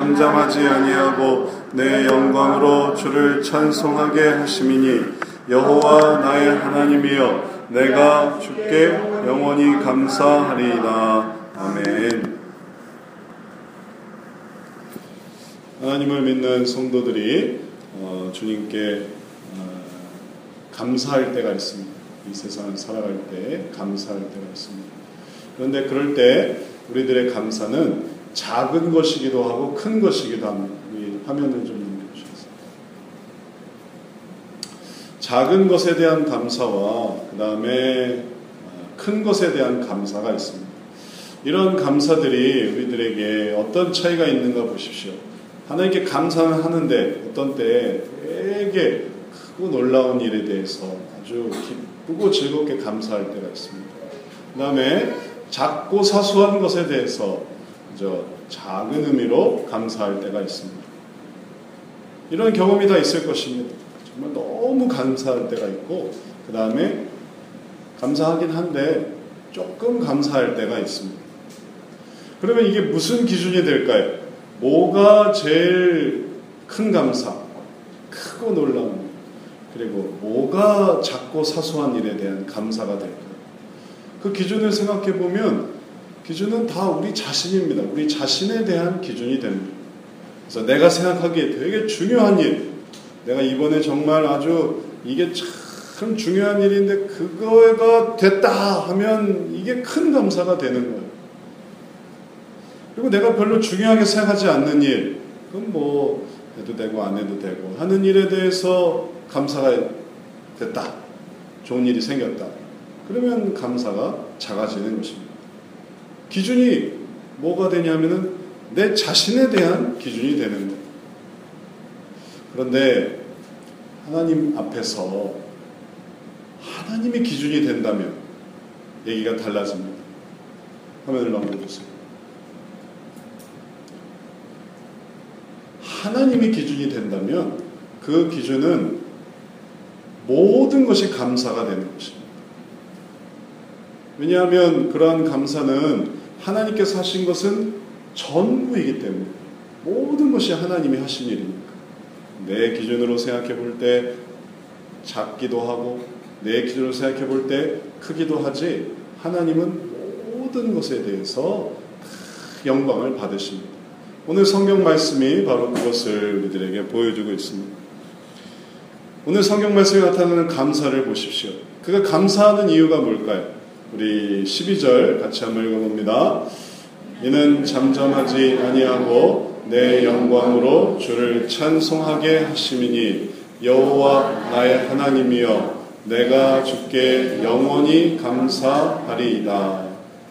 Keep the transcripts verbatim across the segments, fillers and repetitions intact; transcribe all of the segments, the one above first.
잠잠하지 아니하고 내 영광으로 주를 찬송하게 하심이니 여호와 나의 하나님이여 내가 주께 영원히 감사하리이다. 아멘. 하나님을 믿는 성도들이 어, 주님께 어, 감사할 때가 있습니다. 이 세상을 살아갈 때 감사할 때가 있습니다. 그런데 그럴 때 우리들의 감사는 작은 것이기도 하고 큰 것이기도 합니다. 이 화면을 좀 넘겨주세요. 작은 것에 대한 감사와 그 다음에 큰 것에 대한 감사가 있습니다. 이런 감사들이 우리들에게 어떤 차이가 있는가 보십시오. 하나님께 감사는 하는데 어떤 때 되게 크고 놀라운 일에 대해서 아주 기쁘고 즐겁게 감사할 때가 있습니다. 그 다음에 작고 사소한 것에 대해서 저 작은 의미로 감사할 때가 있습니다. 이런 경험이 다 있을 것입니다. 정말 너무 감사할 때가 있고 그 다음에 감사하긴 한데 조금 감사할 때가 있습니다. 그러면 이게 무슨 기준이 될까요? 뭐가 제일 큰 감사, 크고 놀라운, 그리고 뭐가 작고 사소한 일에 대한 감사가 될까요? 그 기준을 생각해 보면 기준은 다 우리 자신입니다. 우리 자신에 대한 기준이 됩니다. 그래서 내가 생각하기에 되게 중요한 일, 내가 이번에 정말 아주 이게 참 중요한 일인데 그거가 됐다 하면 이게 큰 감사가 되는 거예요. 그리고 내가 별로 중요하게 생각하지 않는 일, 그건 뭐 해도 되고 안 해도 되고 하는 일에 대해서 감사가 됐다, 좋은 일이 생겼다, 그러면 감사가 작아지는 것입니다. 기준이 뭐가 되냐면은 내 자신에 대한 기준이 되는 거예요. 그런데 하나님 앞에서 하나님의 기준이 된다면 얘기가 달라집니다. 화면을 넘겨주세요. 하나님의 기준이 된다면 그 기준은 모든 것이 감사가 되는 것입니다. 왜냐하면 그러한 감사는 하나님께서 하신 것은 전부이기 때문에 모든 것이 하나님이 하신 일이니까 내 기준으로 생각해 볼 때 작기도 하고 내 기준으로 생각해 볼 때 크기도 하지 하나님은 모든 것에 대해서 영광을 받으십니다. 오늘 성경 말씀이 바로 그것을 우리들에게 보여주고 있습니다. 오늘 성경 말씀에 나타나는 감사를 보십시오. 그가 감사하는 이유가 뭘까요? 우리 십이 절 같이 한번 읽어봅니다. 이는 잠잠하지 아니하고 내 영광으로 주를 찬송하게 하심이니 여호와 나의 하나님이여 내가 주께 영원히 감사하리이다.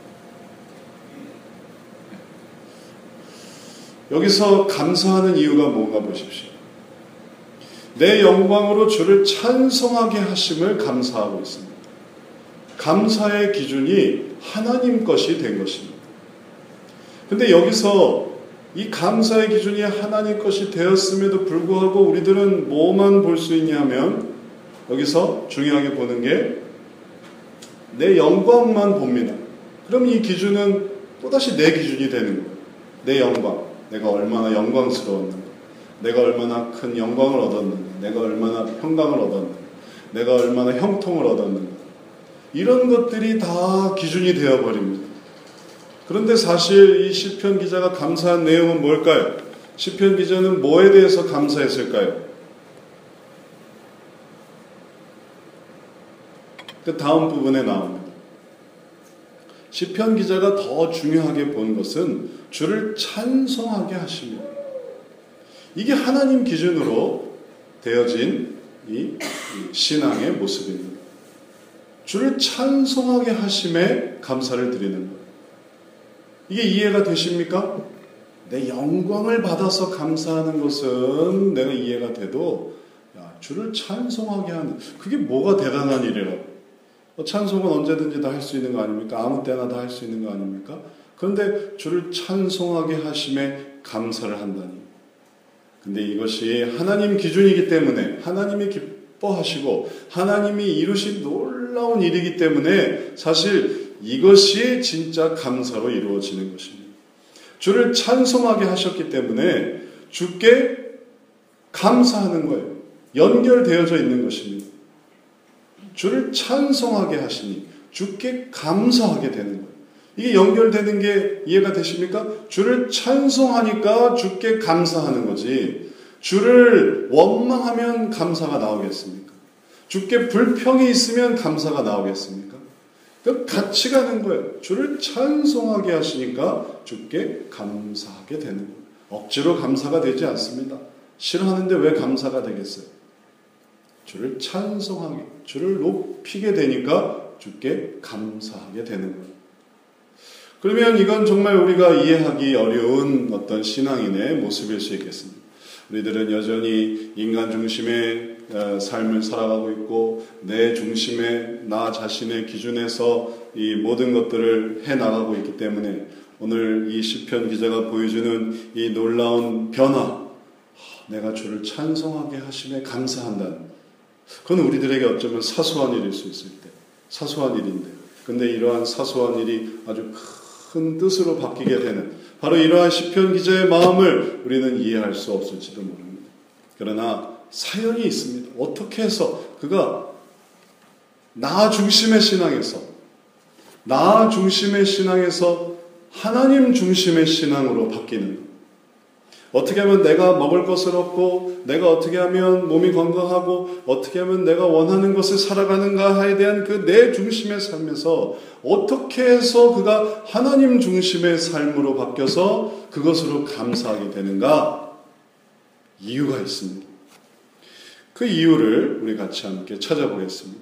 여기서 감사하는 이유가 뭔가 보십시오. 내 영광으로 주를 찬송하게 하심을 감사하고 있습니다. 감사의 기준이 하나님 것이 된 것입니다. 근데 여기서 이 감사의 기준이 하나님 것이 되었음에도 불구하고 우리들은 뭐만 볼 수 있냐면 여기서 중요하게 보는 게 내 영광만 봅니다. 그럼 이 기준은 또다시 내 기준이 되는 거예요. 내 영광. 내가 얼마나 영광스러웠는가, 내가 얼마나 큰 영광을 얻었는가, 내가 얼마나 평강을 얻었는가, 내가 얼마나 형통을 얻었는가, 이런 것들이 다 기준이 되어버립니다. 그런데 사실 이 시편 기자가 감사한 내용은 뭘까요? 시편 기자는 뭐에 대해서 감사했을까요? 그 다음 부분에 나옵니다. 시편 기자가 더 중요하게 본 것은 주를 찬송하게 하십니다. 이게 하나님 기준으로 되어진 이 신앙의 모습입니다. 주를 찬송하게 하심에 감사를 드리는 것. 이게 이해가 되십니까? 내 영광을 받아서 감사하는 것은 내가 이해가 돼도 야, 주를 찬송하게 하는, 그게 뭐가 대단한 일이라고. 찬송은 언제든지 다 할 수 있는 거 아닙니까? 아무 때나 다 할 수 있는 거 아닙니까? 그런데 주를 찬송하게 하심에 감사를 한다니. 근데 이것이 하나님 기준이기 때문에 하나님이 기뻐하시고 하나님이 이루신 놀라운 일이기 때문에 사실 이것이 진짜 감사로 이루어지는 것입니다. 주를 찬송하게 하셨기 때문에 주께 감사하는 거예요. 연결되어져 있는 것입니다. 주를 찬송하게 하시니 주께 감사하게 되는 거예요. 이게 연결되는 게 이해가 되십니까? 주를 찬송하니까 주께 감사하는 거지. 주를 원망하면 감사가 나오겠습니까? 주께 불평이 있으면 감사가 나오겠습니까? 그 같이 가는 거예요. 주를 찬송하게 하시니까 주께 감사하게 되는 거예요. 억지로 감사가 되지 않습니다. 싫어하는데 왜 감사가 되겠어요? 주를 찬송하게, 주를 높이게 되니까 주께 감사하게 되는 거예요. 그러면 이건 정말 우리가 이해하기 어려운 어떤 신앙인의 모습일 수 있겠습니다. 우리들은 여전히 인간 중심의 삶을 살아가고 있고 내 중심의 나 자신의 기준에서 이 모든 것들을 해나가고 있기 때문에 오늘 이 시편 기자가 보여주는 이 놀라운 변화, 내가 주를 찬송하게 하심에 감사한다는, 그건 우리들에게 어쩌면 사소한 일일 수 있을 때, 사소한 일인데, 근데 이러한 사소한 일이 아주 큰 뜻으로 바뀌게 되는 바로 이러한 시편 기자의 마음을 우리는 이해할 수 없을지도 모릅니다. 그러나 사연이 있습니다. 어떻게 해서 그가 나 중심의 신앙에서 나 중심의 신앙에서 하나님 중심의 신앙으로 바뀌는, 어떻게 하면 내가 먹을 것을 얻고 내가 어떻게 하면 몸이 건강하고 어떻게 하면 내가 원하는 것을 살아가는가에 대한 그 내 중심의 삶에서 어떻게 해서 그가 하나님 중심의 삶으로 바뀌어서 그것으로 감사하게 되는가? 이유가 있습니다. 그 이유를 우리 같이 함께 찾아보겠습니다.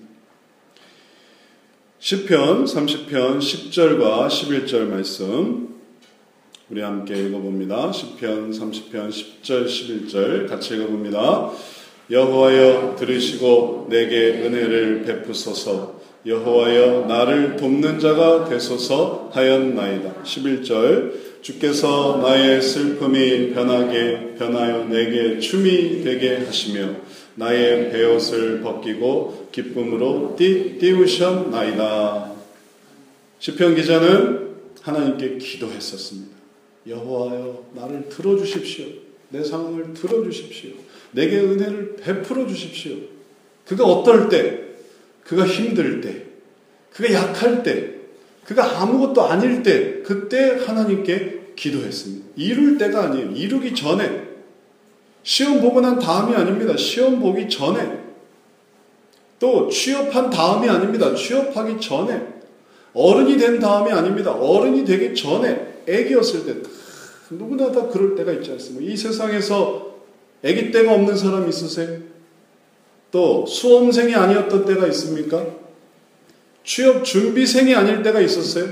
시편 삼십 편 십 절과 십일 절 말씀 우리 함께 읽어봅니다. 시편 삼십 편 십 절 십일 절 같이 읽어봅니다. 여호와여 들으시고 내게 은혜를 베푸소서. 여호와여 나를 돕는 자가 되소서 하였나이다. 십일 절 주께서 나의 슬픔이 변하게 변하여 내게 춤이 되게 하시며 나의 베옷을 벗기고 기쁨으로 띠, 띄우셨나이다. 시편 기자는 하나님께 기도했었습니다. 여호와여 나를 들어주십시오. 내 상황을 들어주십시오. 내게 은혜를 베풀어 주십시오. 그가 어떨 때, 그가 힘들 때, 그가 약할 때, 그가 아무것도 아닐 때, 그때 하나님께 기도했습니다. 이룰 때가 아니에요. 이루기 전에. 시험 보고 난 다음이 아닙니다. 시험 보기 전에. 또 취업한 다음이 아닙니다. 취업하기 전에. 어른이 된 다음이 아닙니다. 어른이 되기 전에. 애기였을 때, 누구나 다 그럴 때가 있지 않습니까? 이 세상에서 애기 때가 없는 사람 있으세요? 또 수험생이 아니었던 때가 있습니까? 취업 준비생이 아닐 때가 있었어요?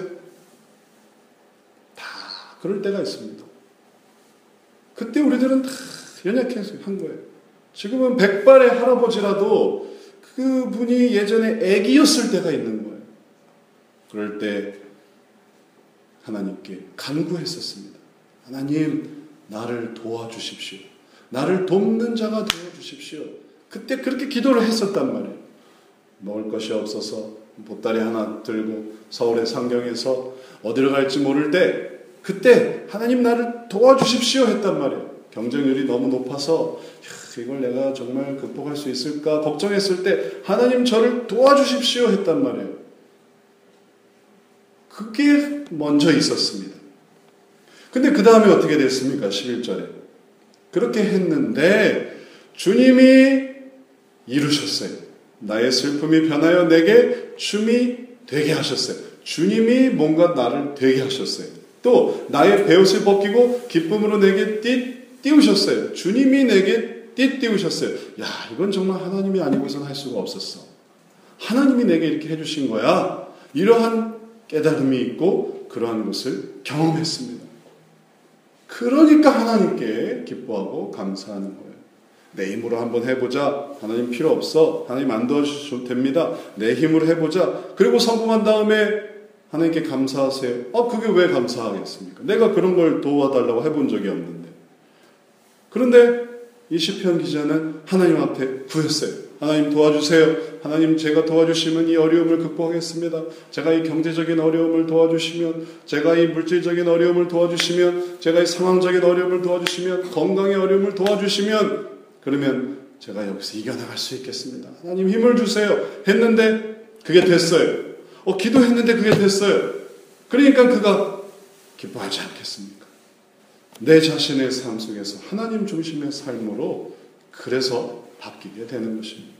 다 그럴 때가 있습니다. 그때 우리들은 다 연약해서 한 거예요. 지금은 백발의 할아버지라도 그분이 예전에 애기였을 때가 있는 거예요. 그럴 때 하나님께 간구했었습니다. 하나님, 나를 도와주십시오. 나를 돕는 자가 되어주십시오. 그때 그렇게 기도를 했었단 말이에요. 먹을 것이 없어서 보따리 하나 들고 서울의 상경에서 어디로 갈지 모를 때 그때 하나님 나를 도와주십시오 했단 말이에요. 경쟁률이 너무 높아서 이걸 내가 정말 극복할 수 있을까 걱정했을 때 하나님 저를 도와주십시오 했단 말이에요. 그게 먼저 있었습니다. 근데 그 다음에 어떻게 됐습니까? 십일 절에. 그렇게 했는데 주님이 이루셨어요. 나의 슬픔이 변하여 내게 춤이 되게 하셨어요. 주님이 뭔가 나를 되게 하셨어요. 또 나의 베옷을 벗기고 기쁨으로 내게 띠, 띄우셨어요. 주님이 내게 띠 띄우셨어요. 야, 이건 정말 하나님이 아니고서는 할 수가 없었어. 하나님이 내게 이렇게 해주신 거야. 이러한 깨달음이 있고 그러한 것을 경험했습니다. 그러니까 하나님께 기뻐하고 감사하는 거예요. 내 힘으로 한번 해보자. 하나님 필요 없어. 하나님 안 도와주셔도 됩니다. 내 힘으로 해보자. 그리고 성공한 다음에 하나님께 감사하세요. 아, 그게 왜 감사하겠습니까? 내가 그런 걸 도와달라고 해본 적이 없는데. 그런데 이 시편 기자는 하나님 앞에 구했어요. 하나님 도와주세요. 하나님 제가 도와주시면 이 어려움을 극복하겠습니다. 제가 이 경제적인 어려움을 도와주시면, 제가 이 물질적인 어려움을 도와주시면, 제가 이 상황적인 어려움을 도와주시면, 건강의 어려움을 도와주시면, 그러면 제가 여기서 이겨나갈 수 있겠습니다. 하나님 힘을 주세요. 했는데 그게 됐어요. 어, 기도했는데 그게 됐어요. 그러니까 그가 기뻐하지 않겠습니까? 내 자신의 삶 속에서 하나님 중심의 삶으로 그래서 바뀌게 되는 것입니다.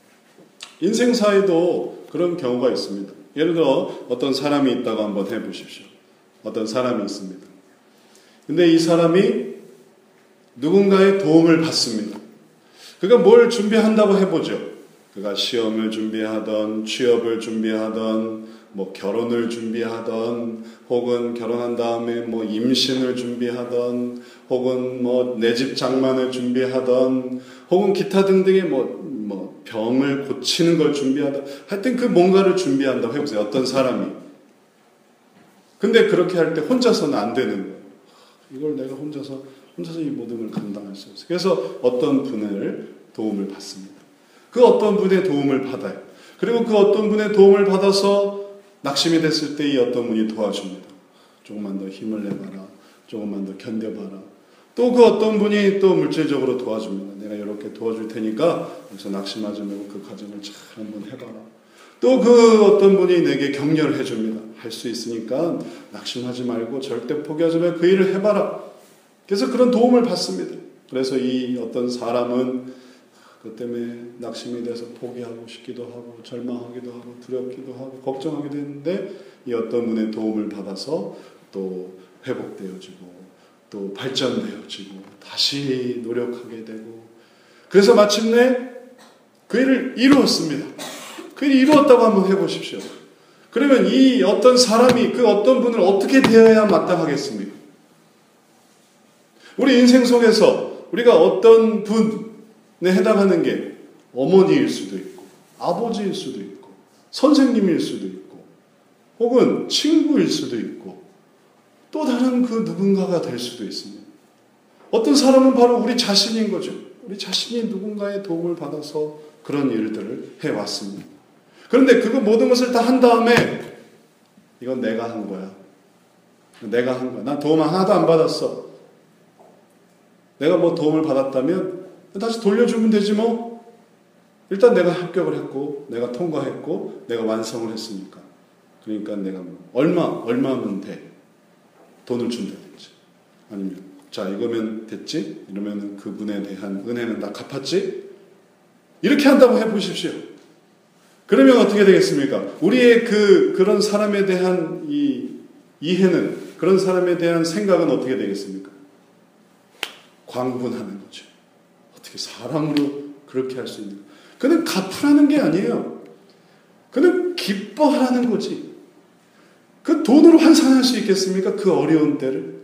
인생사에도 그런 경우가 있습니다. 예를 들어 어떤 사람이 있다고 한번 해보십시오. 어떤 사람이 있습니다. 근데 이 사람이 누군가의 도움을 받습니다. 그가 뭘 준비한다고 해보죠. 그가 시험을 준비하던, 취업을 준비하던, 뭐 결혼을 준비하던, 혹은 결혼한 다음에 뭐 임신을 준비하던, 혹은 뭐 내 집 장만을 준비하던, 혹은 기타 등등의 뭐, 뭐 병을 고치는 걸 준비하던, 하여튼 그 뭔가를 준비한다고 해보세요. 어떤 사람이. 근데 그렇게 할 때 혼자서는 안 되는 거예요. 이걸 내가 혼자서, 혼자서 이 모든 걸 감당할 수 없어요. 그래서 어떤 분을 도움을 받습니다. 그 어떤 분의 도움을 받아요. 그리고 그 어떤 분의 도움을 받아서 낙심이 됐을 때 이 어떤 분이 도와줍니다. 조금만 더 힘을 내봐라. 조금만 더 견뎌봐라. 또 그 어떤 분이 또 물질적으로 도와줍니다. 내가 이렇게 도와줄 테니까 여기서 낙심하지 말고 그 과정을 잘 한번 해봐라. 또 그 어떤 분이 내게 격려를 해줍니다. 할 수 있으니까 낙심하지 말고 절대 포기하지 말고 그 일을 해봐라. 그래서 그런 도움을 받습니다. 그래서 이 어떤 사람은 그 때문에 낙심이 돼서 포기하고 싶기도 하고 절망하기도 하고 두렵기도 하고 걱정하게 되는데 이 어떤 분의 도움을 받아서 또 회복되어지고 또 발전되어지고 다시 노력하게 되고 그래서 마침내 그 일을 이루었습니다. 그 일을 이루었다고 한번 해보십시오. 그러면 이 어떤 사람이 그 어떤 분을 어떻게 대해야 마땅하겠습니까? 우리 인생 속에서 우리가 어떤 분에 해당하는 게 어머니일 수도 있고 아버지일 수도 있고 선생님일 수도 있고 혹은 친구일 수도 있고 또 다른 그 누군가가 될 수도 있습니다. 어떤 사람은 바로 우리 자신인 거죠. 우리 자신이 누군가의 도움을 받아서 그런 일들을 해왔습니다. 그런데 그 모든 것을 다 한 다음에 이건 내가 한 거야. 내가 한 거야. 난 도움 하나도 안 받았어. 내가 뭐 도움을 받았다면 다시 돌려주면 되지 뭐. 일단 내가 합격을 했고 내가 통과했고 내가 완성을 했으니까. 그러니까 내가 얼마 얼마면 돼. 돈을 준다든지 아니면 자 이거면 됐지? 이러면 그분에 대한 은혜는 다 갚았지? 이렇게 한다고 해보십시오. 그러면 어떻게 되겠습니까? 우리의 그 그런 사람에 대한 이 이해는 그런 사람에 대한 생각은 어떻게 되겠습니까? 광분하는 거죠. 어떻게 사람으로 그렇게 할 수 있는가? 그는 갚으라는 게 아니에요. 그는 기뻐하라는 거지. 그 돈으로 환산할 수 있겠습니까? 그 어려운 때를.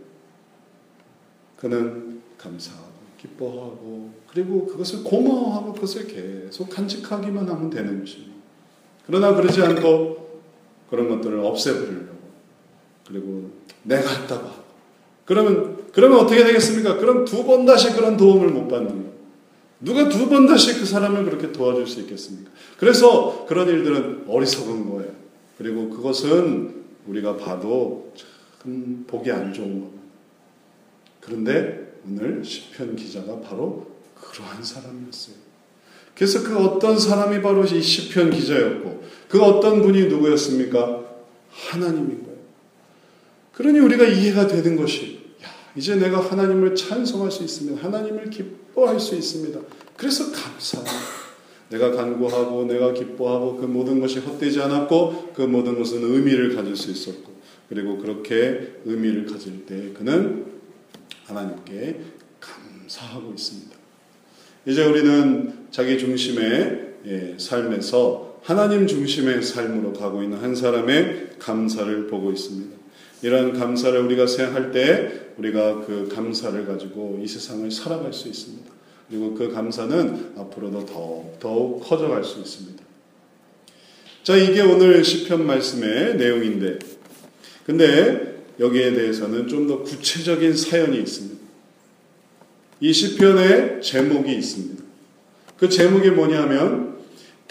그는 감사하고 기뻐하고 그리고 그것을 고마워하고 그것을 계속 간직하기만 하면 되는 것입니다. 그러나 그러지 않고 그런 것들을 없애버리려고 그리고 내가 했다고 하고 그러면 그러면 어떻게 되겠습니까? 그럼 두 번 다시 그런 도움을 못 받는 거예요. 누가 두 번 다시 그 사람을 그렇게 도와줄 수 있겠습니까? 그래서 그런 일들은 어리석은 거예요. 그리고 그것은 우리가 봐도 참 보기 안 좋은 겁니다. 그런데 오늘 시편 기자가 바로 그러한 사람이었어요. 그래서 그 어떤 사람이 바로 이 시편 기자였고 그 어떤 분이 누구였습니까? 하나님인 거예요. 그러니 우리가 이해가 되는 것이 야, 이제 내가 하나님을 찬송할 수 있습니다. 하나님을 기뻐할 수 있습니다. 그래서 감사합니다. 내가 간구하고 내가 기뻐하고 그 모든 것이 헛되지 않았고 그 모든 것은 의미를 가질 수 있었고 그리고 그렇게 의미를 가질 때 그는 하나님께 감사하고 있습니다. 이제 우리는 자기 중심의 삶에서 하나님 중심의 삶으로 가고 있는 한 사람의 감사를 보고 있습니다. 이러한 감사를 우리가 생각할 때 우리가 그 감사를 가지고 이 세상을 살아갈 수 있습니다. 그리고 그 감사는 앞으로도 더욱, 더욱 커져갈 수 있습니다. 자, 이게 오늘 시편 말씀의 내용인데 근데 여기에 대해서는 좀 더 구체적인 사연이 있습니다. 이 시편의 제목이 있습니다. 그 제목이 뭐냐면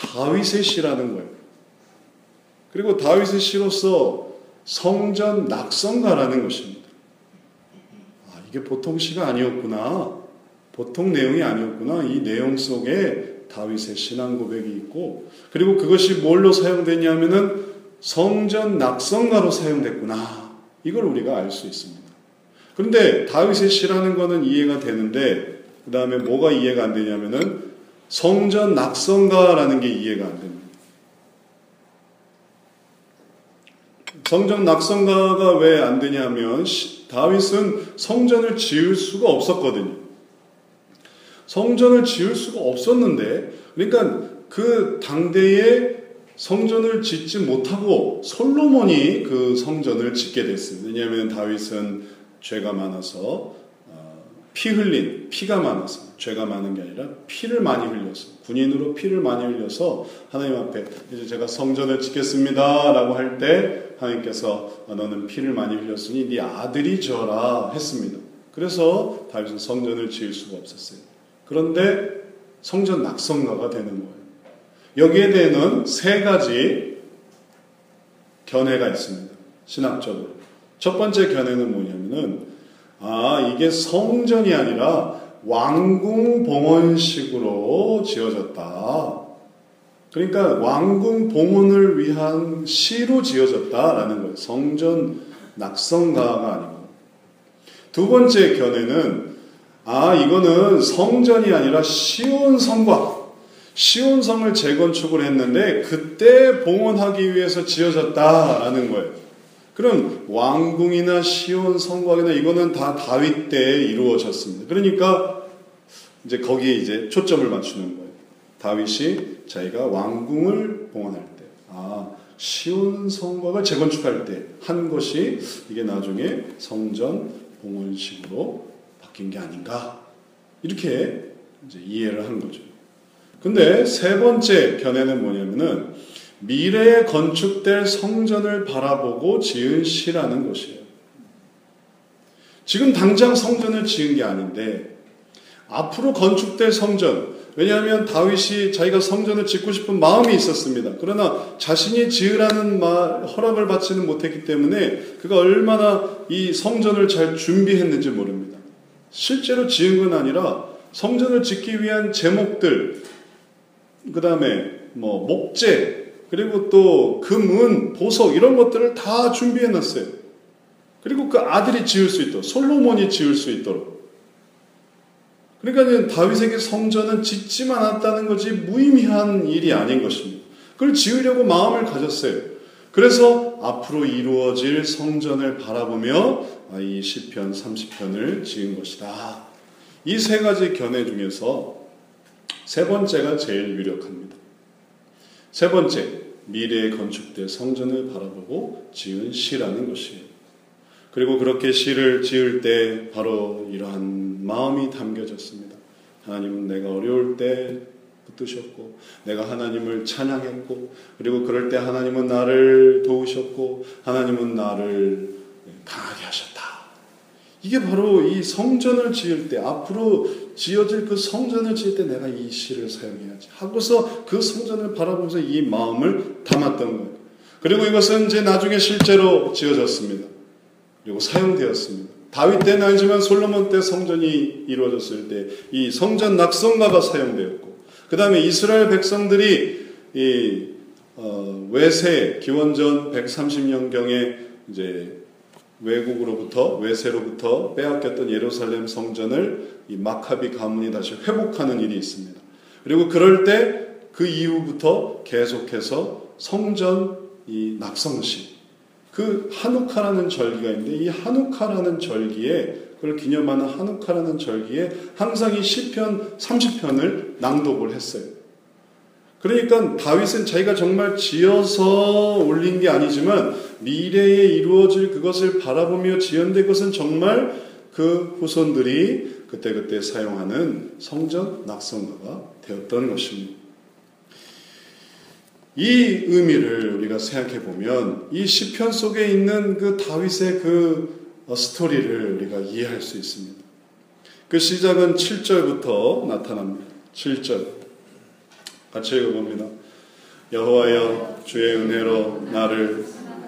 다윗의 시라는 거예요. 그리고 다윗의 시로서 성전 낙성가라는 것입니다. 아, 이게 보통 시가 아니었구나. 보통 내용이 아니었구나. 이 내용 속에 다윗의 신앙 고백이 있고, 그리고 그것이 뭘로 사용되냐면은 성전 낙성가로 사용됐구나. 이걸 우리가 알 수 있습니다. 그런데 다윗의 시라는 거는 이해가 되는데, 그 다음에 뭐가 이해가 안 되냐면은 성전 낙성가라는 게 이해가 안 됩니다. 성전 낙성가가 왜 안 되냐면 다윗은 성전을 지을 수가 없었거든요. 성전을 지을 수가 없었는데, 그러니까 그 당대에 성전을 짓지 못하고 솔로몬이 그 성전을 짓게 됐습니다. 왜냐하면 다윗은 죄가 많아서 피 흘린, 피가 많아서, 죄가 많은 게 아니라 피를 많이 흘려서, 군인으로 피를 많이 흘려서 하나님 앞에 이제 제가 성전을 짓겠습니다 라고 할 때 하나님께서 너는 피를 많이 흘렸으니 네 아들이 져라 했습니다. 그래서 다윗은 성전을 지을 수가 없었어요. 그런데 성전 낙성가가 되는 거예요. 여기에 대해서는 세 가지 견해가 있습니다. 신학적으로. 첫 번째 견해는 뭐냐면은 아, 이게 성전이 아니라 왕궁봉헌식으로 지어졌다. 그러니까 왕궁봉헌을 위한 시로 지어졌다라는 거예요. 성전 낙성가가 아니고. 두 번째 견해는 아, 이거는 성전이 아니라 시온성과 시온성을 재건축을 했는데 그때 봉헌하기 위해서 지어졌다라는 거예요. 그럼 왕궁이나 시온 성곽이나 이거는 다 다윗 때에 이루어졌습니다. 그러니까 이제 거기에 이제 초점을 맞추는 거예요. 다윗이 자기가 왕궁을 봉헌할 때, 아, 시온 성곽을 재건축할 때 한 것이 이게 나중에 성전 봉헌식으로 바뀐 게 아닌가, 이렇게 이제 이해를 한 거죠. 근데 세 번째 견해는 뭐냐면은 미래에 건축될 성전을 바라보고 지은 시라는 것이에요. 지금 당장 성전을 지은 게 아닌데 앞으로 건축될 성전, 왜냐하면 다윗이 자기가 성전을 짓고 싶은 마음이 있었습니다. 그러나 자신이 지으라는 말, 허락을 받지는 못했기 때문에 그가 얼마나 이 성전을 잘 준비했는지 모릅니다. 실제로 지은 건 아니라 성전을 짓기 위한 제목들, 그 다음에 뭐 목재, 그리고 또 금은, 보석 이런 것들을 다 준비해 놨어요. 그리고 그 아들이 지을 수 있도록, 솔로몬이 지을 수 있도록. 그러니까 다윗에게 성전은 짓지만 않았다는 것이 무의미한 일이 아닌 것입니다. 그걸 지으려고 마음을 가졌어요. 그래서 앞으로 이루어질 성전을 바라보며 이 시편 삼십 편을 지은 것이다. 이 세 가지 견해 중에서 세 번째가 제일 유력합니다. 세 번째, 미래에 건축될 성전을 바라보고 지은 시라는 것이에요. 그리고 그렇게 시를 지을 때 바로 이러한 마음이 담겨졌습니다. 하나님은 내가 어려울 때 붙드셨고, 내가 하나님을 찬양했고, 그리고 그럴 때 하나님은 나를 도우셨고, 하나님은 나를 강하게 하셨다. 이게 바로 이 성전을 지을 때, 앞으로 지어질 그 성전을 지을 때 내가 이 시를 사용해야지 하고서 그 성전을 바라보면서 이 마음을 담았던 거예요. 그리고 이것은 이제 나중에 실제로 지어졌습니다. 그리고 사용되었습니다. 다윗 때는 아니지만 솔로몬 때 성전이 이루어졌을 때 이 성전 낙성가가 사용되었고, 그 다음에 이스라엘 백성들이 이 어, 외세 기원전 백삼십 년경에 이제 외국으로부터 외세로부터 빼앗겼던 예루살렘 성전을 이 마카비 가문이 다시 회복하는 일이 있습니다. 그리고 그럴 때 그 이후부터 계속해서 성전 이 낙성시, 그 하누카라는 절기가 있는데 이 하누카라는 절기에, 그걸 기념하는 하누카라는 절기에 항상 이 시편 삼십 편을 낭독을 했어요. 그러니까 다윗은 자기가 정말 지어서 올린 게 아니지만 미래에 이루어질 그것을 바라보며 지은데 그것은 정말 그 후손들이 그때그때 사용하는 성전 낙성가가 되었던 것입니다. 이 의미를 우리가 생각해 보면 이 시편 속에 있는 그 다윗의 그 스토리를 우리가 이해할 수 있습니다. 그 시작은 칠 절부터 나타납니다. 칠 절 같이 읽어봅니다. 여호와여 주의 은혜로 나를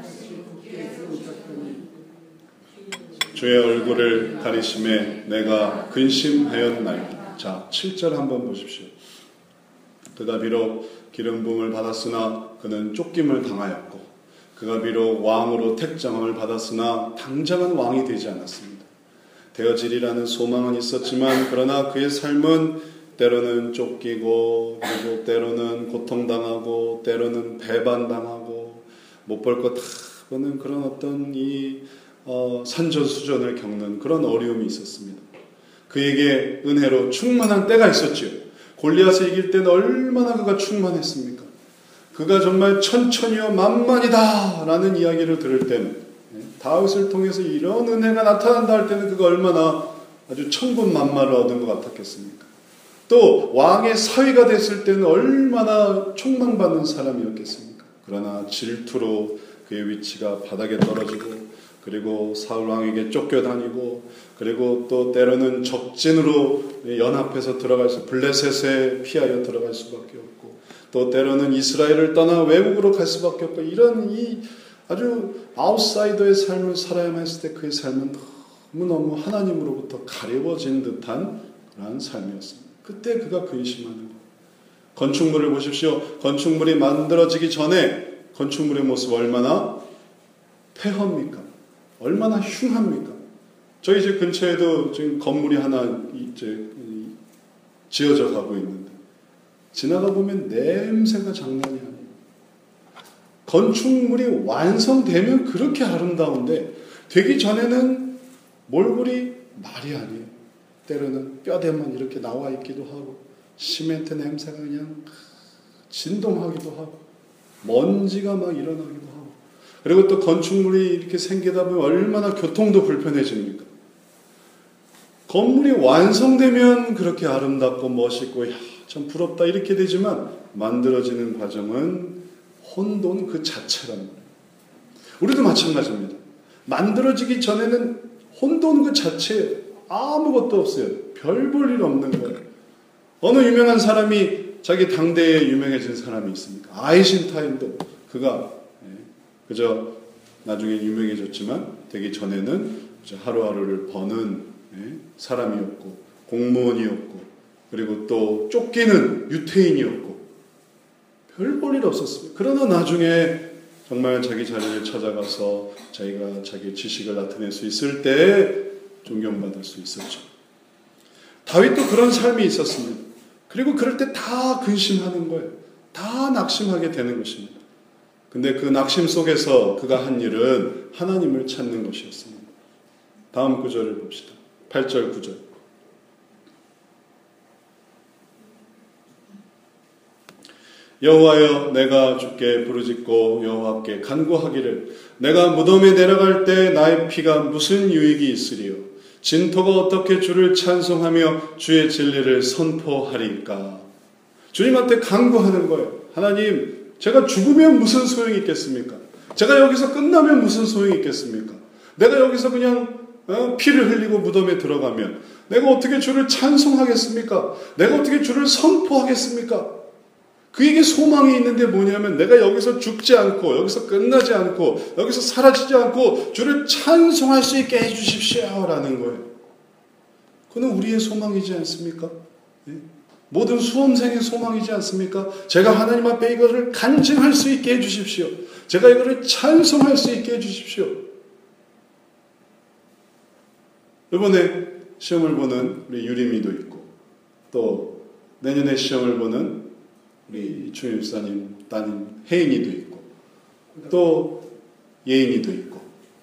주의 얼굴을 가리심에 내가 근심하였나이다. 자, 칠 절 한번 보십시오. 그가 비록 기름 부음을 받았으나 그는 쫓김을 당하였고 그가 비록 왕으로 택정함을 받았으나 당장은 왕이 되지 않았습니다. 되어지리라는 소망은 있었지만 그러나 그의 삶은 때로는 쫓기고 그리고 때로는 고통당하고 때로는 배반당하고 못 볼 것 다 보는 그런 어떤 이 어, 산전수전을 겪는 그런 어려움이 있었습니다. 그에게 은혜로 충만한 때가 있었지요. 골리앗을 이길 때는 얼마나 그가 충만했습니까? 그가 정말 천천히요 만만이다 라는 이야기를 들을 때는, 다윗을 통해서 이런 은혜가 나타난다 할 때는 그가 얼마나 아주 천군만마를 얻은 것 같았겠습니까? 또 왕의 사위가 됐을 때는 얼마나 총망받는 사람이었겠습니까? 그러나 질투로 그의 위치가 바닥에 떨어지고 그리고 사울 왕에게 쫓겨다니고 그리고 또 때로는 적진으로 연합해서 들어갈 수, 블레셋에 피하여 들어갈 수밖에 없고 또 때로는 이스라엘을 떠나 외국으로 갈 수밖에 없고 이런 이 아주 아웃사이더의 삶을 살아야만 했을 때 그의 삶은 너무너무 하나님으로부터 가려워진 듯한 그러한 삶이었습니다. 그때 그가 근심하는 거예요. 건축물을 보십시오. 건축물이 만들어지기 전에 건축물의 모습 얼마나 폐허입니까? 얼마나 흉합니까? 저희 집 근처에도 지금 건물이 하나 이제 지어져 가고 있는데 지나가 보면 냄새가 장난이 아니에요. 건축물이 완성되면 그렇게 아름다운데 되기 전에는 몰골이 말이 아니에요. 때로는 뼈대만 이렇게 나와 있기도 하고 시멘트 냄새가 그냥 진동하기도 하고 먼지가 막 일어나기도 하고 그리고 또 건축물이 이렇게 생기다 보면 얼마나 교통도 불편해집니까? 건물이 완성되면 그렇게 아름답고 멋있고 야, 참 부럽다 이렇게 되지만 만들어지는 과정은 혼돈 그 자체란 말이에요. 우리도 마찬가지입니다. 만들어지기 전에는 혼돈 그 자체에 아무것도 없어요. 별 볼 일 없는 거예요. 어느 유명한 사람이 자기 당대에 유명해진 사람이 있습니까? 아인슈타인도 그가 그저 나중에 유명해졌지만 되기 전에는 하루하루를 버는 사람이었고 공무원이었고 그리고 또 쫓기는 유태인이었고 별 볼 일 없었습니다. 그러나 나중에 정말 자기 자리를 찾아가서 자기가 자기의 지식을 나타낼 수 있을 때 존경받을 수 있었죠. 다윗도 그런 삶이 있었습니다. 그리고 그럴 때 다 근심하는 거예요. 다 낙심하게 되는 것입니다. 근데 그 낙심 속에서 그가 한 일은 하나님을 찾는 것이었습니다. 다음 구절을 봅시다. 팔 절 구 절. 여호와여 내가 주께 부르짖고 여호와께 간구하기를 내가 무덤에 내려갈 때 나의 피가 무슨 유익이 있으리요 진토가 어떻게 주를 찬송하며 주의 진리를 선포하리까. 주님한테 간구하는 거예요. 하나님 제가 죽으면 무슨 소용이 있겠습니까? 제가 여기서 끝나면 무슨 소용이 있겠습니까? 내가 여기서 그냥 어, 피를 흘리고 무덤에 들어가면 내가 어떻게 주를 찬송하겠습니까? 내가 어떻게 주를 선포하겠습니까? 그에게 소망이 있는데 뭐냐면 내가 여기서 죽지 않고 여기서 끝나지 않고 여기서 사라지지 않고 주를 찬송할 수 있게 해주십시오 라는 거예요. 그건 우리의 소망이지 않습니까? 네? 모든 수험생의 소망이지 않습니까? 제가 하나님 앞에 이거를 간증할 수 있게 해주십시오. 제가 이거를 찬송할 수 있게 해주십시오. 이번에 시험을 보는 우리 유림이도 있고 또 내년에 시험을 보는 우리 주임사님 따님 혜인이도 있고 또 예인이도 있고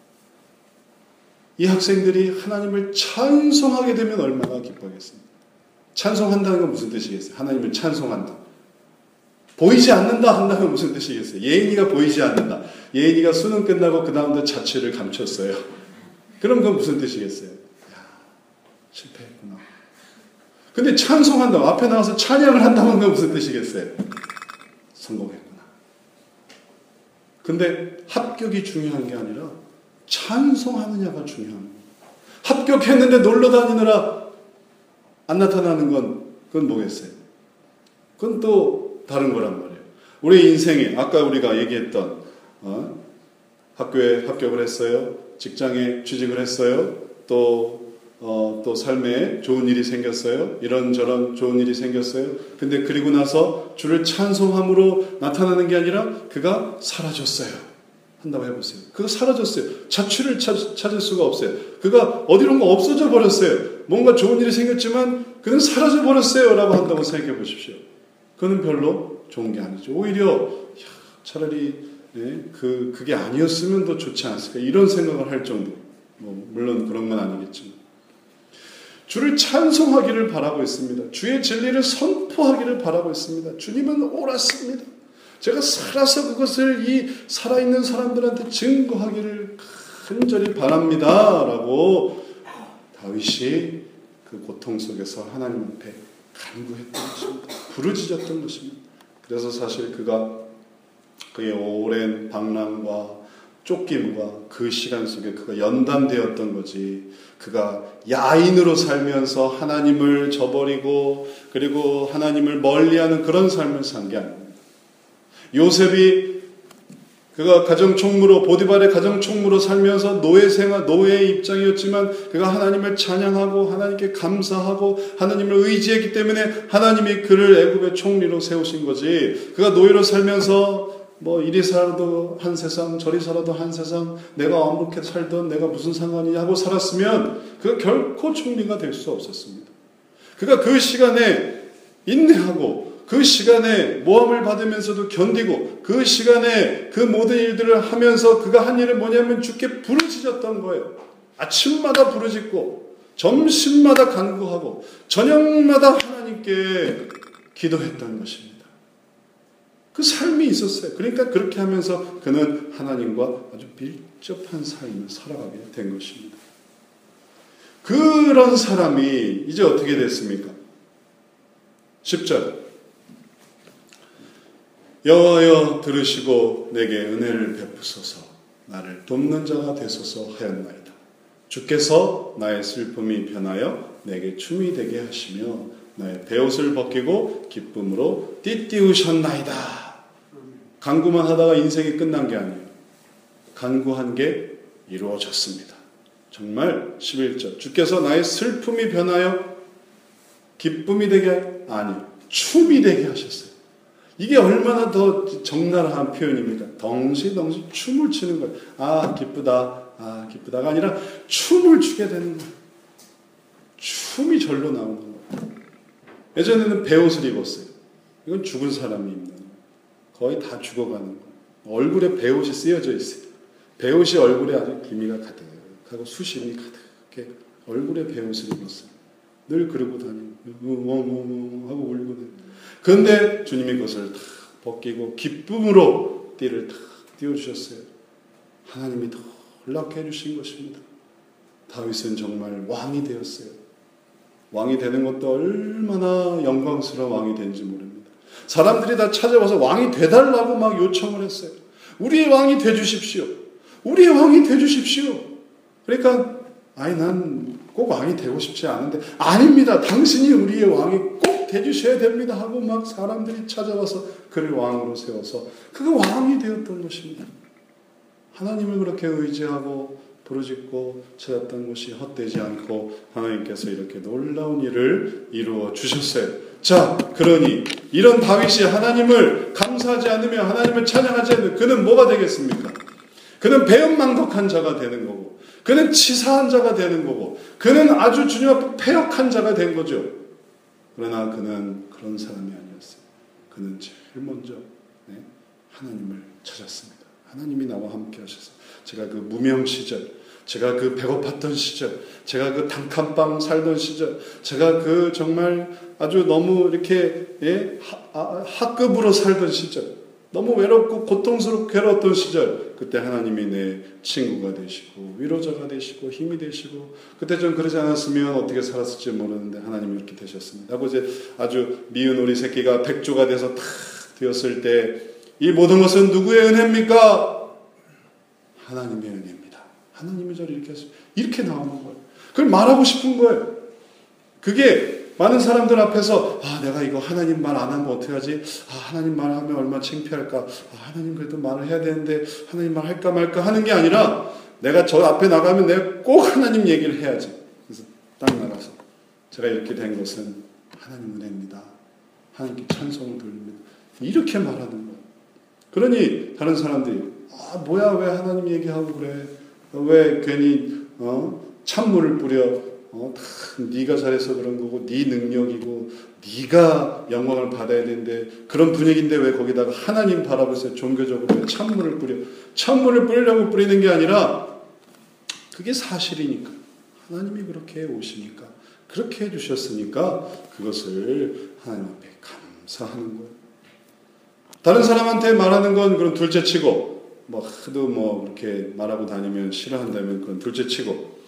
이 학생들이 하나님을 찬송하게 되면 얼마나 기뻐하겠습니까? 찬송한다는 건 무슨 뜻이겠어요? 하나님을 찬송한다. 보이지 않는다 한다면 무슨 뜻이겠어요? 예인이가 보이지 않는다. 예인이가 수능 끝나고 그 다음부터 자취를 감췄어요. 그럼 그건 무슨 뜻이겠어요? 야, 실패했구나. 근데 찬송한다. 앞에 나와서 찬양을 한다는 건 무슨 뜻이겠어요? 성공했구나. 근데 합격이 중요한 게 아니라 찬송하느냐가 중요한 거예요. 합격했는데 놀러 다니느라 안 나타나는 건 그건 뭐겠어요? 그건 또 다른 거란 말이에요. 우리 인생에 아까 우리가 얘기했던 어? 학교에 합격을 했어요. 직장에 취직을 했어요. 또, 어, 또 삶에 좋은 일이 생겼어요. 이런저런 좋은 일이 생겼어요. 근데 그리고 나서 주를 찬송함으로 나타나는 게 아니라 그가 사라졌어요. 한다고 해보세요. 그가 사라졌어요. 자취를 찾, 찾을 수가 없어요. 그가 어디론가 없어져 버렸어요. 뭔가 좋은 일이 생겼지만 그는 사라져 버렸어요. 라고 한다고 생각해 보십시오. 그는 별로 좋은 게 아니죠. 오히려 차라리 네, 그, 그게 아니었으면 더 좋지 않았을까 이런 생각을 할 정도. 뭐 물론 그런 건 아니겠지만 주를 찬송하기를 바라고 있습니다. 주의 진리를 선포하기를 바라고 있습니다. 주님은 옳았습니다. 제가 살아서 그것을 이 살아있는 사람들한테 증거하기를 간절히 바랍니다. 라고 다윗이 그 고통 속에서 하나님 앞에 간구했던 것입니다. 부르짖었던 것입니다. 그래서 사실 그가 그의 오랜 방랑과 쫓김과 그 시간 속에 그가 연단되었던 거지. 그가 야인으로 살면서 하나님을 저버리고 그리고 하나님을 멀리하는 그런 삶을 산 게 아닙니다. 요셉이 그가 가정총무로 보디발의 가정총무로 살면서 노예 생활, 노예의 입장이었지만 그가 하나님을 찬양하고 하나님께 감사하고 하나님을 의지했기 때문에 하나님이 그를 애굽의 총리로 세우신 거지. 그가 노예로 살면서 뭐 이리 살아도 한 세상 저리 살아도 한 세상 내가 아무렇게 살던 내가 무슨 상관이냐 하고 살았으면 그가 결코 총리가 될 수 없었습니다. 그가 그 시간에 인내하고 그 시간에 모함을 받으면서도 견디고 그 시간에 그 모든 일들을 하면서 그가 한 일은 뭐냐면 주께 부르짖었던 거예요. 아침마다 부르짖고 점심마다 간구하고 저녁마다 하나님께 기도했던 것입니다. 그 삶이 있었어요. 그러니까 그렇게 하면서 그는 하나님과 아주 밀접한 삶을 살아가게 된 것입니다. 그런 사람이 이제 어떻게 됐습니까? 십 절 여호와여 들으시고 내게 은혜를 베푸소서 나를 돕는 자가 되소서 하였나이다. 주께서 나의 슬픔이 변하여 내게 춤이 되게 하시며 나의 베옷을 벗기고 기쁨으로 띠띠우셨나이다. 간구만 하다가 인생이 끝난 게 아니에요. 간구한 게 이루어졌습니다. 정말 십일 절 주께서 나의 슬픔이 변하여 기쁨이 되게 아니 춤이 되게 하셨어요. 이게 얼마나 더 적나라한 표현입니까? 덩시덩시 춤을 추는 거예요. 아 기쁘다 아 기쁘다가 아니라 춤을 추게 되는 거예요. 춤이 절로 나오는 거예요. 예전에는 베옷을 입었어요. 이건 죽은 사람이 입는 거예요. 거의 다 죽어가는 거예요. 얼굴에 베옷이 쓰여져 있어요. 베옷이 얼굴에 아주 기미가 가득하고 수심이 가득해 얼굴에 베옷을 입었어요. 늘 그러고 다니고 웅웅웅 하고 울고 다니고. 그런데 주님이 그것을 탁 벗기고 기쁨으로 띠를 탁 띄워주셨어요. 하나님이 더 놀랍게 해주신 것입니다. 다윗은 정말 왕이 되었어요. 왕이 되는 것도 얼마나 영광스러운 왕이 된지 모릅니다. 사람들이 다 찾아와서 왕이 되달라고 막 요청을 했어요. 우리의 왕이 되주십시오. 우리의 왕이 되주십시오. 그러니까 아니 난 꼭 왕이 되고 싶지 않은데 아닙니다. 당신이 우리의 왕이 꼭 되주셔야 됩니다 하고 막 사람들이 찾아와서 그를 왕으로 세워서 그가 왕이 되었던 것입니다. 하나님을 그렇게 의지하고 부르짖고 찾았던 것이 헛되지 않고 하나님께서 이렇게 놀라운 일을 이루어 주셨어요. 자, 그러니 이런 다윗이 하나님을 감사하지 않으며 하나님을 찬양하지 않으면 그는 뭐가 되겠습니까? 그는 배은망덕한 자가 되는 거고 그는 치사한 자가 되는 거고 그는 아주 주님 앞에 패역한 자가 된 거죠. 그러나 그는 그런 사람이 아니었어요. 그는 제일 먼저 네, 하나님을 찾았습니다. 하나님이 나와 함께 하셔서 제가 그 무명 시절 제가 그 배고팠던 시절 제가 그 단칸방 살던 시절 제가 그 정말 아주 너무 이렇게 예, 하, 하급으로 살던 시절 너무 외롭고 고통스럽고 괴로웠던 시절 그때 하나님이 내 친구가 되시고 위로자가 되시고 힘이 되시고 그때 좀 그러지 않았으면 어떻게 살았을지 모르는데 하나님이 이렇게 되셨습니다. 하고 이제 아주 미운 우리 새끼가 백조가 돼서 탁 되었을 때 이 모든 것은 누구의 은혜입니까? 하나님의 은혜입니다. 하나님이 저를 이렇게 하시고 이렇게 나오는 거예요. 그걸 말하고 싶은 거예요. 그게 많은 사람들 앞에서 아 내가 이거 하나님 말 안 하면 어떻게 하지? 아 하나님 말 하면 얼마나 창피할까? 아 하나님 그래도 말을 해야 되는데 하나님 말 할까 말까 하는 게 아니라 내가 저 앞에 나가면 내가 꼭 하나님 얘기를 해야지. 그래서 딱 나가서 제가 이렇게 된 것은 하나님 은혜입니다. 하나님께 찬송을 돌립니다. 이렇게 말하는 거예요. 그러니 다른 사람들이 아 뭐야 왜 하나님 얘기하고 그래? 왜 괜히 어? 찬물을 뿌려? 어? 다 네가 잘해서 그런 거고 네 능력이고 네가 영광을 받아야 되는데 그런 분위기인데 왜 거기다가 하나님 바라보세요. 종교적으로 왜 찬물을 뿌려? 찬물을 뿌리려고 뿌리는 게 아니라 그게 사실이니까 하나님이 그렇게 오시니까 그렇게 해주셨으니까 그것을 하나님 앞에 감사하는 거예요. 다른 사람한테 말하는 건 그런 둘째치고 뭐 하도 뭐 그렇게 말하고 다니면 싫어한다면 그건 둘째치고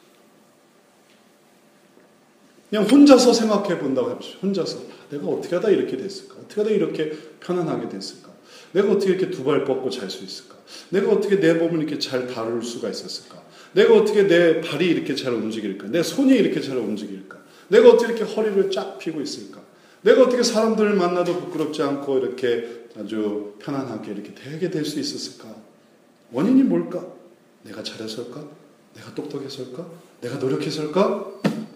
그냥 혼자서 생각해 본다고 해보시죠. 혼자서 내가 어떻게 하다 이렇게 됐을까? 어떻게 하다 이렇게 편안하게 됐을까? 내가 어떻게 이렇게 두 발 뻗고 잘 수 있을까? 내가 어떻게 내 몸을 이렇게 잘 다룰 수가 있었을까? 내가 어떻게 내 발이 이렇게 잘 움직일까? 내 손이 이렇게 잘 움직일까? 내가 어떻게 이렇게 허리를 쫙 펴고 있을까? 내가 어떻게 사람들을 만나도 부끄럽지 않고 이렇게 아주 편안하게 이렇게 되게 될 수 있었을까? 원인이 뭘까? 내가 잘했을까? 내가 똑똑했을까? 내가 노력했을까?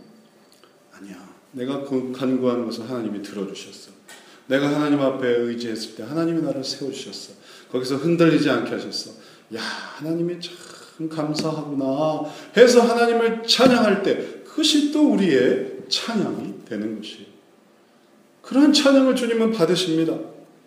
아니야. 내가 그 간구하는 것을 하나님이 들어주셨어. 내가 하나님 앞에 의지했을 때 하나님이 나를 세워주셨어. 거기서 흔들리지 않게 하셨어. 야, 하나님이 참 감사하구나 해서 하나님을 찬양할 때 그것이 또 우리의 찬양이 되는 것이에요. 그런 찬양을 주님은 받으십니다.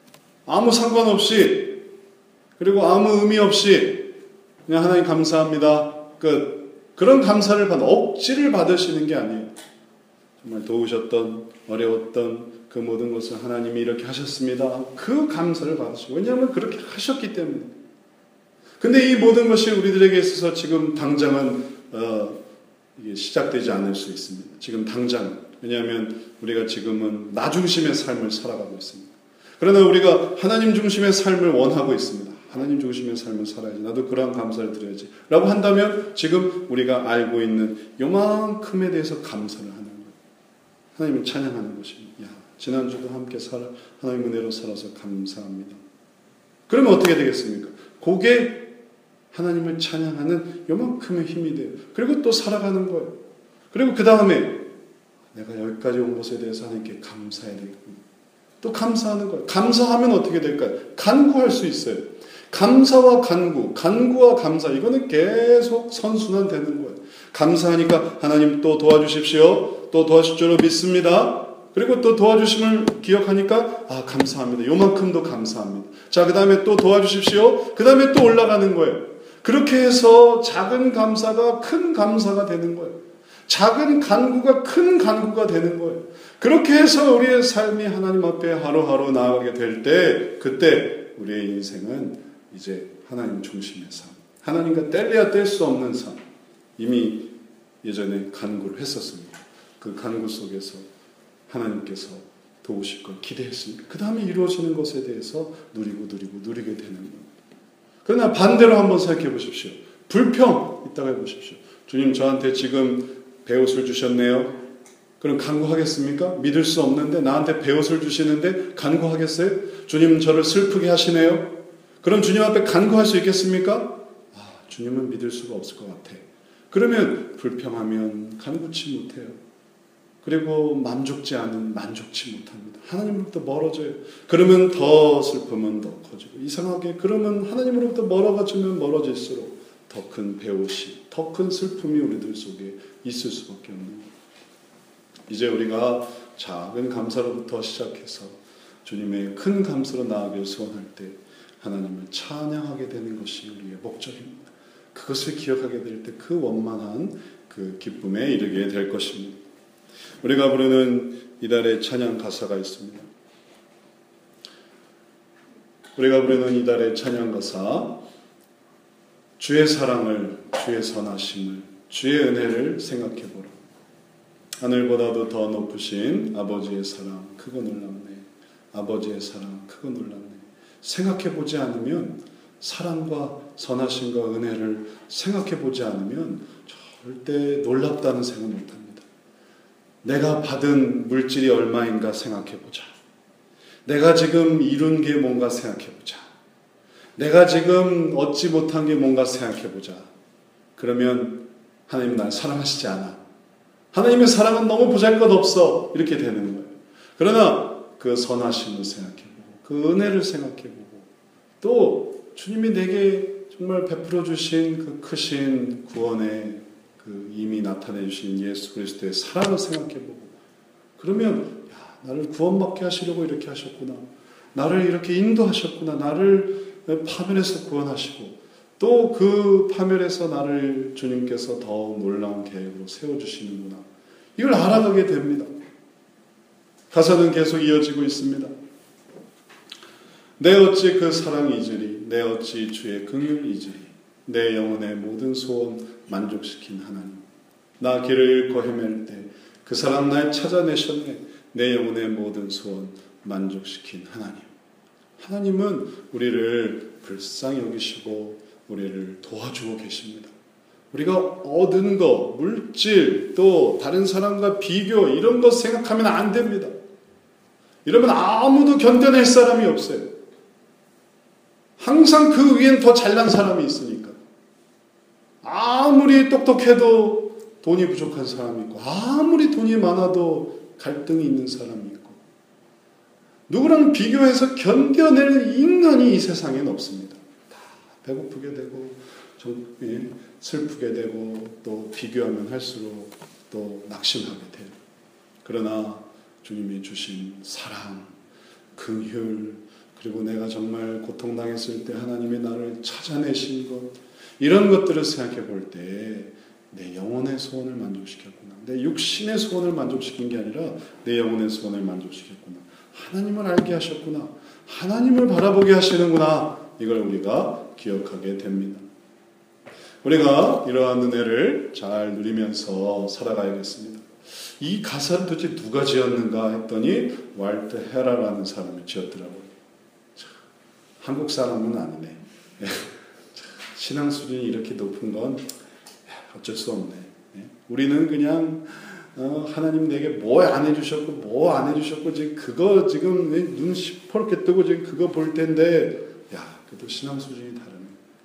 아무 상관없이 그리고 아무 의미 없이 그냥 하나님 감사합니다. 끝. 그런 감사를 받 억지를 받으시는 게 아니에요. 정말 도우셨던 어려웠던 그 모든 것을 하나님이 이렇게 하셨습니다. 그 감사를 받으시고 왜냐하면 그렇게 하셨기 때문에. 근데 이 모든 것이 우리들에게 있어서 지금 당장은 어, 이게 시작되지 않을 수 있습니다. 지금 당장. 왜냐하면 우리가 지금은 나 중심의 삶을 살아가고 있습니다. 그러나 우리가 하나님 중심의 삶을 원하고 있습니다. 하나님 중심의 삶을 살아야지. 나도 그러한 감사를 드려야지. 라고 한다면 지금 우리가 알고 있는 요만큼에 대해서 감사를 하는 거예요. 하나님을 찬양하는 것입니다. 야, 지난주도 함께 살아, 하나님 은혜로 살아서 감사합니다. 그러면 어떻게 되겠습니까? 그게 하나님을 찬양하는 요만큼의 힘이 돼요. 그리고 또 살아가는 거예요. 그리고 그 다음에 내가 여기까지 온 것에 대해서 하나님께 감사해야 되겠구나. 또 감사하는 거예요. 감사하면 어떻게 될까요? 간구할 수 있어요. 감사와 간구, 간구와 감사 이거는 계속 선순환 되는 거예요. 감사하니까 하나님 또 도와주십시오. 또 도와주실 줄로 믿습니다. 그리고 또 도와주심을 기억하니까 아 감사합니다. 요만큼도 감사합니다. 자, 그 다음에 또 도와주십시오. 그 다음에 또 올라가는 거예요. 그렇게 해서 작은 감사가 큰 감사가 되는 거예요. 작은 간구가 큰 간구가 되는 거예요. 그렇게 해서 우리의 삶이 하나님 앞에 하루하루 나아가게 될 때 그때 우리의 인생은 이제 하나님 중심의 삶, 하나님과 뗄래야 뗄 수 없는 삶. 이미 예전에 간구를 했었습니다. 그 간구 속에서 하나님께서 도우실 걸 기대했으니까 그 다음에 이루어지는 것에 대해서 누리고 누리고 누리게 되는 겁니다. 그러나 반대로 한번 생각해 보십시오. 불평 있다가 해보십시오. 주님 저한테 지금 배옷을 주셨네요. 그럼 간구하겠습니까? 믿을 수 없는데 나한테 배옷을 주시는데 간구하겠어요? 주님 저를 슬프게 하시네요. 그럼 주님 앞에 간구할 수 있겠습니까? 아, 주님은 믿을 수가 없을 것 같아. 그러면 불평하면 간구치 못해요. 그리고 만족지 않은 만족치 못합니다. 하나님으로부터 멀어져요. 그러면 더 슬픔은 더 커지고 이상하게 그러면 하나님으로부터 멀어가지면 멀어질수록 더 큰 배옷이, 더 큰 슬픔이 우리들 속에 있을 수밖에 없는 거예요. 이제 우리가 작은 감사로부터 시작해서 주님의 큰 감사로 나아가길 소원할 때 하나님을 찬양하게 되는 것이 우리의 목적입니다. 그것을 기억하게 될 때 그 원만한 그 기쁨에 이르게 될 것입니다. 우리가 부르는 이달의 찬양 가사가 있습니다. 우리가 부르는 이달의 찬양 가사, 주의 사랑을, 주의 선하심을, 주의 은혜를 생각해보라. 하늘보다도 더 높으신 아버지의 사랑 크고 놀랍네. 아버지의 사랑 크고 놀랍네. 생각해보지 않으면, 사랑과 선하심과 은혜를 생각해보지 않으면 절대 놀랍다는 생각 못합니다. 내가 받은 물질이 얼마인가 생각해보자. 내가 지금 이룬 게 뭔가 생각해보자. 내가 지금 얻지 못한 게 뭔가 생각해보자. 그러면 하나님 날 사랑하시지 않아. 하나님의 사랑은 너무 보잘것없어. 이렇게 되는 거예요. 그러나 그 선하심을 생각해보고 그 은혜를 생각해보고 또 주님이 내게 정말 베풀어 주신 그 크신 구원의 그 이미 나타내 주신 예수 그리스도의 사랑을 생각해보고 그러면 야, 나를 구원받게 하시려고 이렇게 하셨구나. 나를 이렇게 인도하셨구나. 나를 파멸에서 구원하시고 또 그 파멸에서 나를 주님께서 더 놀라운 계획으로 세워주시는구나. 이걸 알아가게 됩니다. 가사는 계속 이어지고 있습니다. 내 어찌 그 사랑 잊으리. 내 어찌 주의 긍휼 잊으리. 내 영혼의 모든 소원 만족시킨 하나님. 나 길을 잃고 헤맬 때 그 사랑 날 찾아내셨네. 내 영혼의 모든 소원 만족시킨 하나님. 하나님은 우리를 불쌍히 여기시고 우리를 도와주고 계십니다. 우리가 얻은 것, 물질, 또 다른 사람과 비교 이런 것 생각하면 안 됩니다. 이러면 아무도 견뎌낼 사람이 없어요. 항상 그 위엔 더 잘난 사람이 있으니까. 아무리 똑똑해도 돈이 부족한 사람이 있고 아무리 돈이 많아도 갈등이 있는 사람이 있고 누구랑 비교해서 견뎌낼 인간이 이 세상엔 없습니다. 다 배고프게 되고 좀 슬프게 되고 또 비교하면 할수록 또 낙심하게 돼요. 그러나 주님이 주신 사랑, 긍휼, 그리고 내가 정말 고통당했을 때 하나님이 나를 찾아내신 것 이런 것들을 생각해 볼 때 내 영혼의 소원을 만족시켰구나. 내 육신의 소원을 만족시킨 게 아니라 내 영혼의 소원을 만족시켰구나. 하나님을 알게 하셨구나. 하나님을 바라보게 하시는구나. 이걸 우리가 기억하게 됩니다. 우리가 이러한 은혜를 잘 누리면서 살아가야겠습니다. 이 가사를 도대체 누가 지었는가 했더니 왈트 헤라라는 사람이 지었더라고요. 참, 한국 사람은 아니네. 신앙 수준이 이렇게 높은 건 어쩔 수 없네. 우리는 그냥 어, 하나님 내게 뭐 안 해주셨고 뭐 안 해주셨고 지금 그거 지금 눈 시퍼렇게 뜨고 지금 그거 볼 텐데 야 그래도 신앙 수준이 다르네.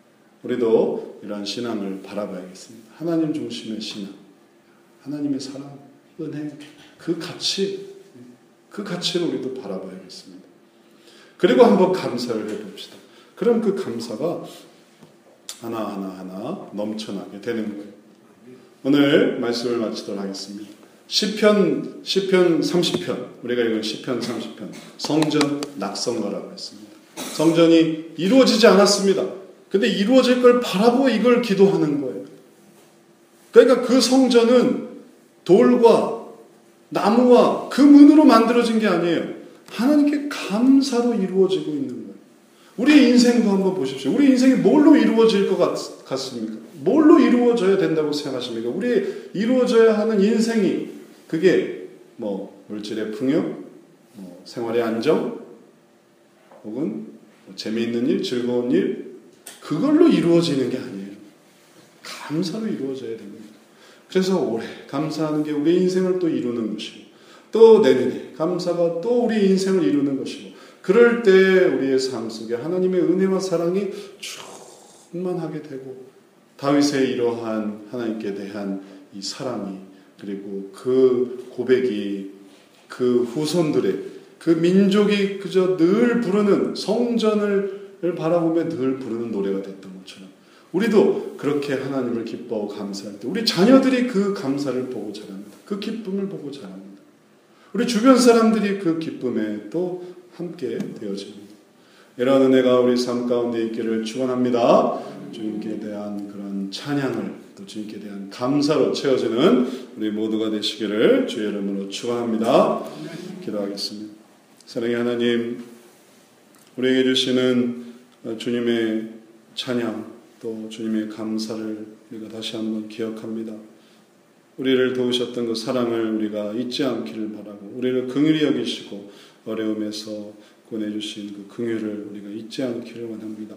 우리도 이러한 신앙을 바라봐야겠습니다. 하나님 중심의 신앙, 하나님의 사랑, 은혜, 그 가치, 그 가치를 우리도 바라봐야겠습니다. 그리고 한번 감사를 해봅시다. 그럼 그 감사가 하나하나 하나 넘쳐나게 되는 거예요. 오늘 말씀을 마치도록 하겠습니다. 시편, 시편 삼십 편, 우리가 읽은 시편 삼십 편, 성전 낙성가라고 했습니다. 성전이 이루어지지 않았습니다. 근데 이루어질 걸 바라보고 이걸 기도하는 거예요. 그러니까 그 성전은 돌과 나무와 금은으로 만들어진 게 아니에요. 하나님께 감사로 이루어지고 있는 거예요. 우리 인생도 한번 보십시오. 우리 인생이 뭘로 이루어질 것 같, 같습니까? 뭘로 이루어져야 된다고 생각하십니까? 우리 이루어져야 하는 인생이 그게 뭐 물질의 풍요, 뭐 생활의 안정, 혹은 뭐 재미있는 일, 즐거운 일, 그걸로 이루어지는 게 아니에요. 감사로 이루어져야 됩니다. 그래서 올해 감사하는 게 우리 인생을 또 이루는 것이고 또 내년에 감사가 또 우리 인생을 이루는 것이고 그럴 때 우리의 삶 속에 하나님의 은혜와 사랑이 충만하게 되고 다윗의 이러한 하나님께 대한 이 사랑이 그리고 그 고백이 그 후손들의 그 민족이 그저 늘 부르는 성전을 바라보며 늘 부르는 노래가 됐던 것처럼 우리도 그렇게 하나님을 기뻐하고 감사할 때 우리 자녀들이 그 감사를 보고 자랍니다. 그 기쁨을 보고 자랍니다. 우리 주변 사람들이 그 기쁨에 또 함께 되어집니다. 이런 은혜가 우리 삶 가운데 있기를 축원합니다. 주님께 대한 그런 찬양을 또 주님께 대한 감사로 채워지는 우리 모두가 되시기를 주의 이름으로 축원합니다. 기도하겠습니다. 사랑의 하나님, 우리에게 주시는 주님의 찬양 또 주님의 감사를 우리가 다시 한번 기억합니다. 우리를 도우셨던 그 사랑을 우리가 잊지 않기를 바라고 우리를 긍휼히 여기시고 어려움에서 보내주신 그 긍휼을 우리가 잊지 않기를 원합니다.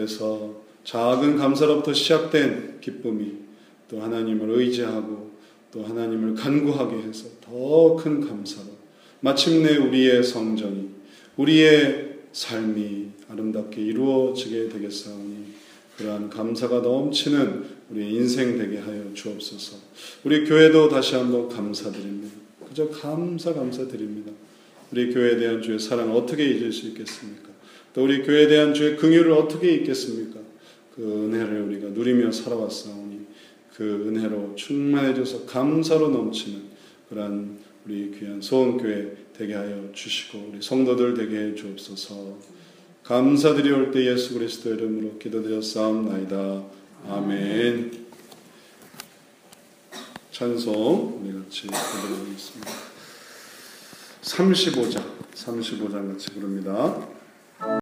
그래서 작은 감사로부터 시작된 기쁨이 또 하나님을 의지하고 또 하나님을 간구하게 해서 더 큰 감사로 마침내 우리의 성전이, 우리의 삶이 아름답게 이루어지게 되겠사오니 그러한 감사가 넘치는 우리 인생 되게 하여 주옵소서. 우리 교회도 다시 한번 감사드립니다. 그저 감사 감사드립니다. 우리 교회에 대한 주의 사랑을 어떻게 잊을 수 있겠습니까? 또 우리 교회에 대한 주의 긍휼을 어떻게 잊겠습니까? 그 은혜를 우리가 누리며 살아왔사오니 그 은혜로 충만해져서 감사로 넘치는 그러한 우리 귀한 소원교회 되게 하여 주시고 우리 성도들 되게 해 주옵소서. 감사드리올 때 예수 그리스도 이름으로 기도드렸사옵나이다. 아멘. 찬송 우리 같이 부르겠습니다. 삼십오 장, 삼십오 장 같이 부릅니다.